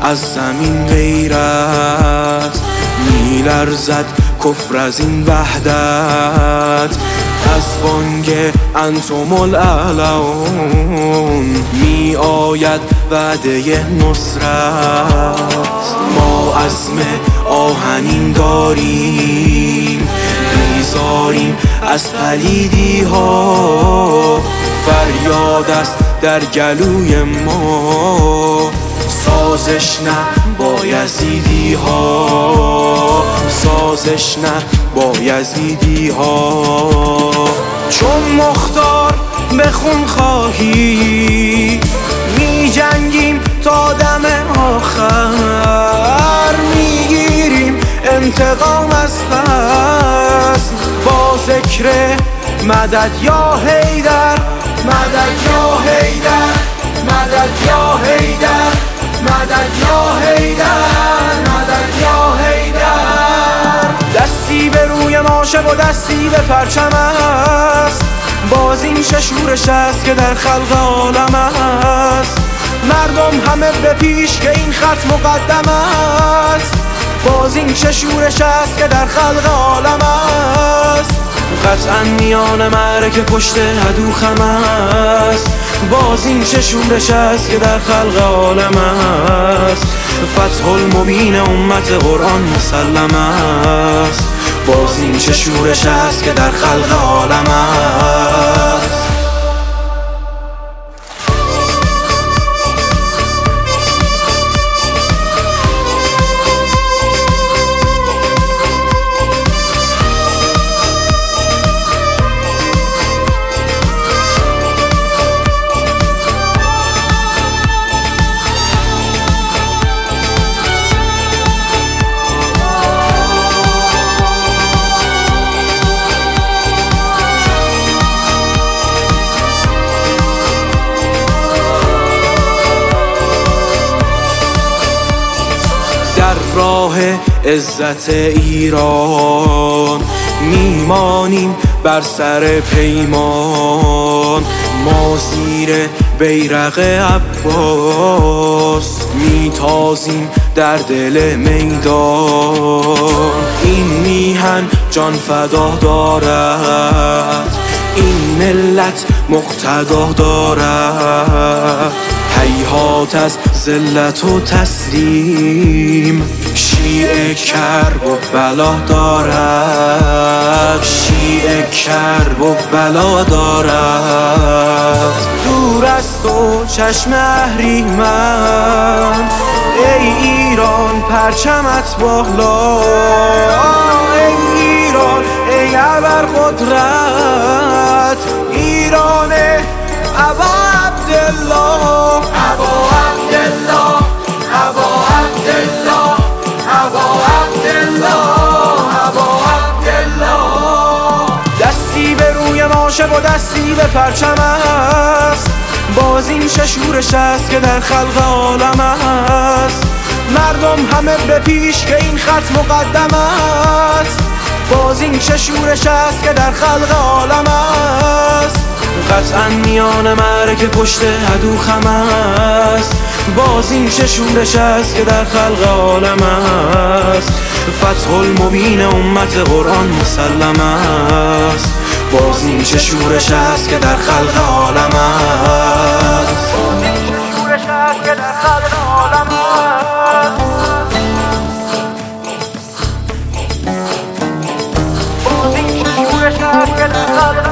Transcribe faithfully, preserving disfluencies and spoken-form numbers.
از زمین غیرت میلرزد کفر از این وحدت از بانگ انتم الاعلون می آید وعده نصرت ما عزم آهنین داریم بیزاریم از پلیدی ها فریاد است در گلوی ما سازش نه با یزیدی ها سازش نه با یزیدی ها چون مختار به خون خواهی می جنگیم تا دم آخر میگیریم انتقام از خصم با ذکر مدد یا حیدر مدد یا حیدر مدد یا حیدر مدد یا حیدر مدد یا حیدر دستی به روی ماشه و دستی به پرچم است باز این چه شورش است که در خلق عالم است مردم همه به پیش که این خط مقدم است باز این چه شورش است که در خلق عالم است قطعا میان معرکه پشت عدو خم است باز این چه شورش است که در خلق عالم است فتح المبین امت قرآن مسلم است باز این چه شورش است که در خلق عالم است در راه عزت ایران میمانیم بر سر پیمان ما زیر بیرق عباس میتازیم در دل میدان این میهن جان فدا دارد این ملت مقتدا دارد هیهات از ذلت و تسلیم شیعه کرب و بلا دارد شیعه کرب و بلا دارد دور است و چشم اهریمن ای ایران پرچمت بالا ای ایران ای ابر قدرت ایران ابا عبدالله ابا عبدالله ابا عبدالله ابا عبدالله ابا عبدالله دستی به روی ماشه و دستی به پرچم است باز این چه شورش است که در خلق عالم است مردم همه به پیش که این خط مقدم است باز این چه شورش است که در خلق عالم است قطعا میان معرکه پشت عدو خم است باز این چه شورش است که در خلق عالم است فتح المبین امت قرآن مسلم است باز این چه شورش است که در خلق عالم است باز این چه شورش است که در خلق عالم است باز این چه شورش است که در خلق